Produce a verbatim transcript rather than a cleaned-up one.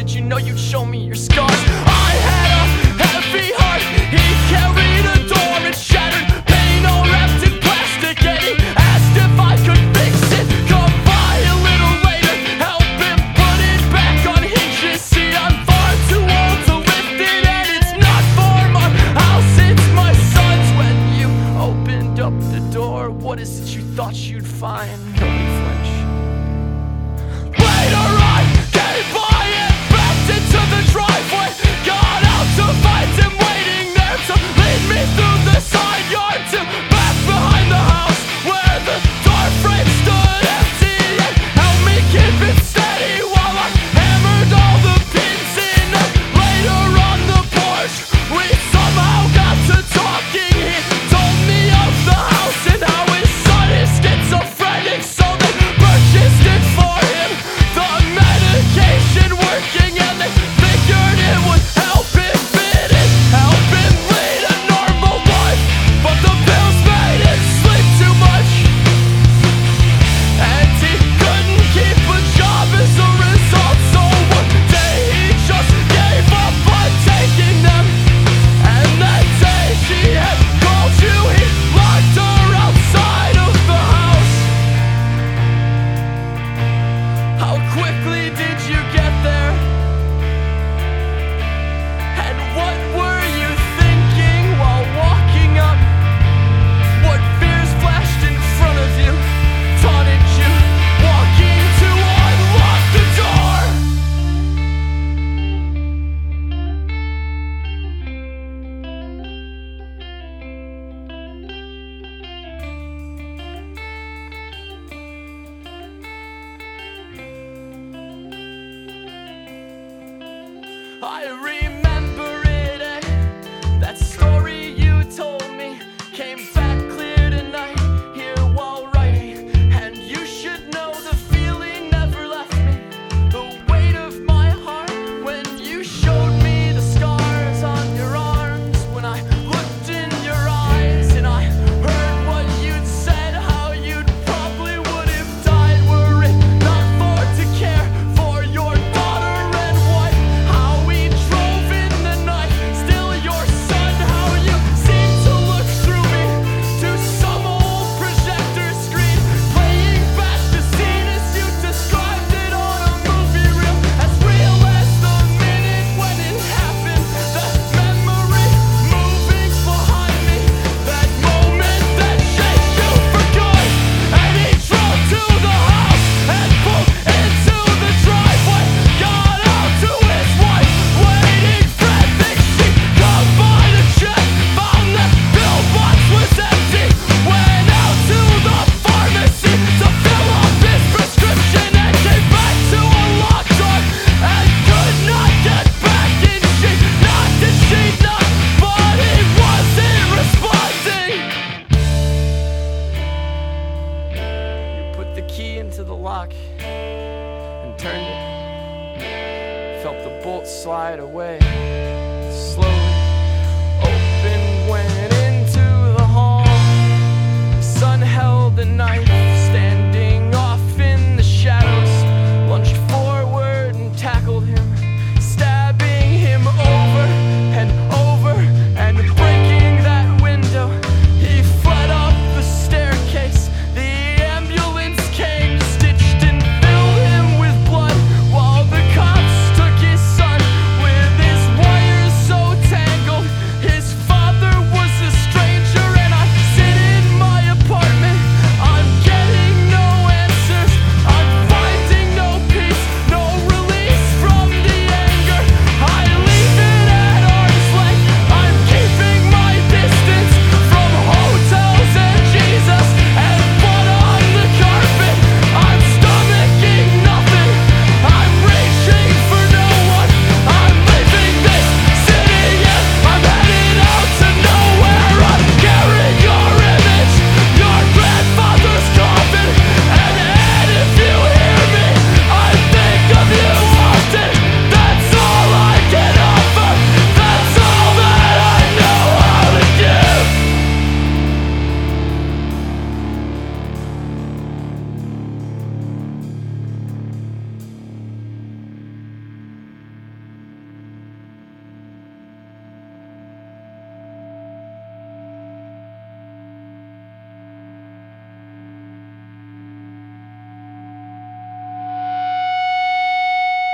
did you know you'd show me your scars? I had a heavy heart, he carried a door and shattered pain all wrapped in plastic, and he asked if I could fix it. Come by a little later, help him put it back on hinges. See, I'm far too old to lift it, and it's not for my house, it's my son's. When you opened up the door, what is it you thought you'd find? Nobody flinch. Later I came by and backed into the driveway, got out to find him waiting there to lead me through the side yard to back behind the house where the door frame stood empty, and helped me keep it steady while I hammered all the pins in. And later on the porch we somehow got to talking. He told me of the house and how his son is schizophrenic, so they purchased it for him, the medication working, and they figured it would help him fit in, help him lead a normal life. But the pills made him sleep too much, and he couldn't keep a job as a result. So one day he just gave up on taking them, and that day she had called you, he locked her outside of the house. How quickly did you get there? And what were you thinking while walking up? What fears flashed in front of you, taunted you, walking to unlock the door? I remember it, eh? That story you told me came back clear tonight, here while writing. And you should know the feeling never left me, the weight of my heart when you showed me the scars on your arms. When I looked in your eyes and I heard what you'd said, how you'd probably would have died, were it not for to care for your daughter and wife. How we drove in the night, still your son, how you seemed to look through me to some old projector screen, playing back the scene as you described it on a movie reel, as real as the minute when it happened, that memory moving behind me, that moment that shakes you for good. And he drove to the house and pulled into the driveway, got out to his wife, waiting frantic. She come by to check, found that pill box was empty, went out to the pharmacy to fill up his prescription, and came back to a locked door and could not get back in. She knocked and she knocked, but he wasn't responding. You put the key into the lock and turned it, felt the bolt slide away slowly.